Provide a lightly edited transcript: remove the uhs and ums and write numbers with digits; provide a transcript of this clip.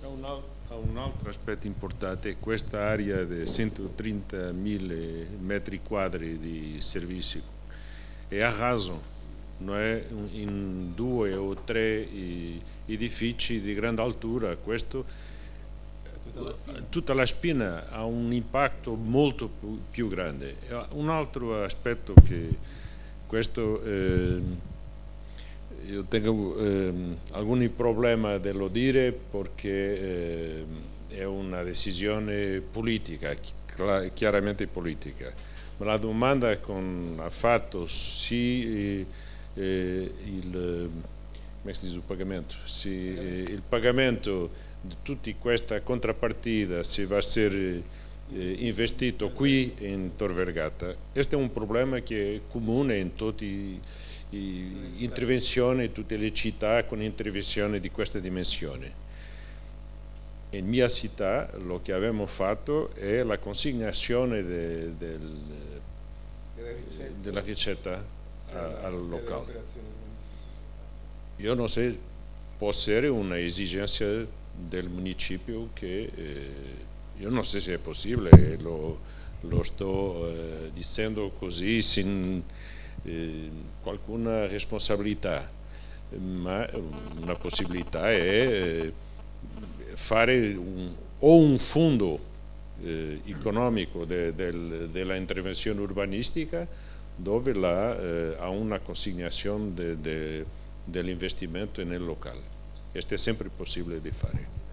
Ha un altro aspetto importante, questa area di 130.000 metri quadri di servizi è a raso, non è in due o tre edifici di grande altura. Questo, tutta la spina ha un impatto molto più grande. Un altro aspetto che questo io tengo alcuni problemi dello dire perché è una decisione politica, chiaramente politica. Ma la domanda ha fatto sì come si dice, il pagamento, sì, il pagamento di tutta questa contrappartita se va a essere investito qui in Tor Vergata. Questo è un problema che è comune in tutti intervenzioni in tutte le città con intervenzioni di questa dimensione. In mia città lo che abbiamo fatto è la consignazione della ricetta al locale. Io non so, può essere un'esigenza del municipio che io non so se è possibile, lo sto dicendo così sin qualcuna responsabilità, ma una possibilità è fare o un fondo economico della intervenzione urbanistica dove ha una consignazione dell'investimento nel locale. Questo è sempre possibile di fare.